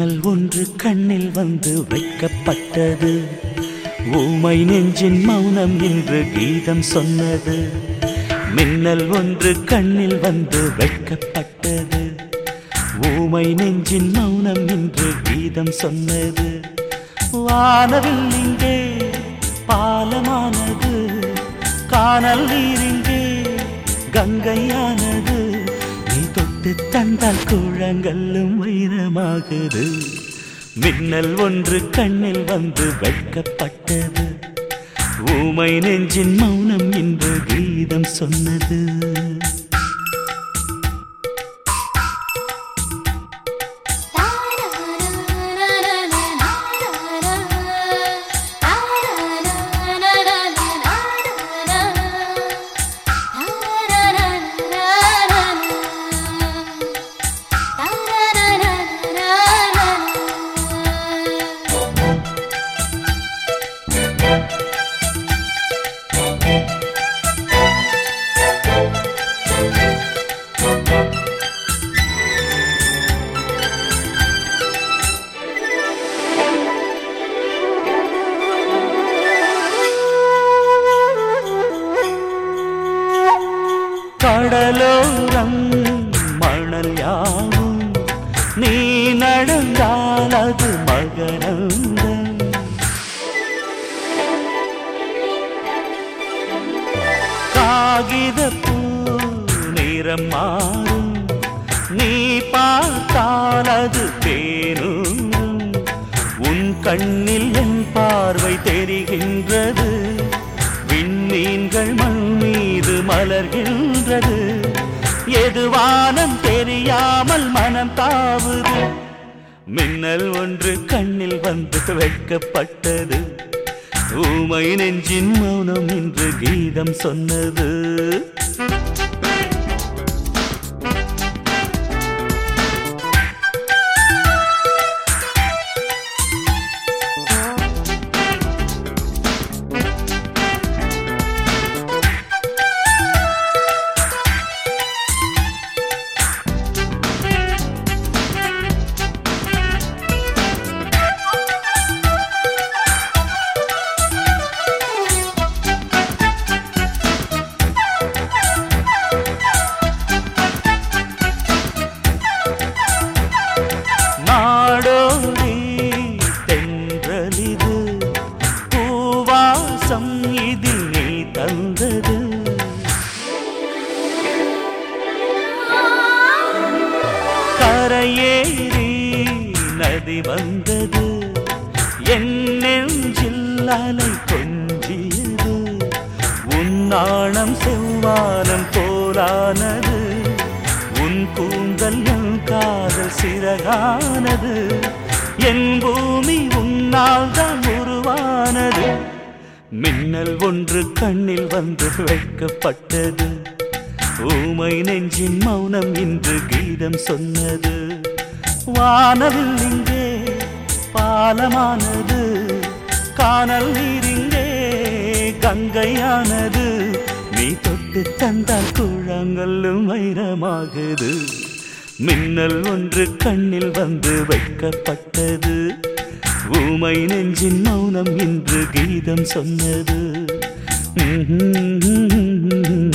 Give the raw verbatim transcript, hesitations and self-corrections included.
மின்னல் ஒன்று கண்ணில் வந்து வைக்கப்பட்டது. ஊமை நெஞ்சின் மௌனம் என்று கீதம் சொன்னது. மின்னல் ஒன்று கண்ணில் வந்து வைக்கப்பட்டது. ஊமை நெஞ்சின் மௌனம் என்று கீதம் சொன்னது. வானவில் இங்கே பாலமானது, கானல் நீர் இங்கே கங்கையானது. நீ தொட்டு தந்தால் கூழங்கல்லும் வைரமாகுது. மின்னல் ஒன்று கண்ணில் வந்து வைக்கப்பட்டது. ஊமை நெஞ்சின் மௌனம் என்று கீதம் சொன்னது. கடலோரம் மணல் யாவும் நீ நடந்தால் அது மகரந்தம். காகித பூ நிறம் மாறும், நீ பார்த்தால் அது தேனூரும். உன் கண்ணில் என் பார்வை தெரிகின்றது. விண்மீன்கள் மண் மீது மலர்கின்றது. எது வானம் தெரியாமல் மனம் தாவுது. மின்னல் ஒன்று கண்ணில் வந்து வைக்கப்பட்டது. ஊமை நெஞ்சின் மௌனம் என்று கீதம் சொன்னது. நாடோடி தென்றலிது, பூவாசம் இதில் நீ தந்தது. கரையேறி நதி வந்தது, என் நெஞ்சில் அலை கொஞ்சியது. உன்னாணம் செவ்வானம் போலானது. உன் கூந்தல் என் காதல் சிறகானது. என் பூமி உன்னால் தான் உருவானது. மின்னல் ஒன்று கண்ணில் வந்து வைக்கப்பட்டது. ஊமை நெஞ்சின் மௌனம் இன்று கீதம் சொன்னது. வானவில் இங்கே பாலமானது, கானல் நீர் இங்கே கங்கையானது. நீ தொட்டு தந்தால் கூழாங்கல்லும் வைரமாகுது. மின்னல் ஒன்று கண்ணில் வந்து வைக்கப்பட்டது. ஊமை நெஞ்சின் மௌனம் இன்று கீதம் சொன்னது.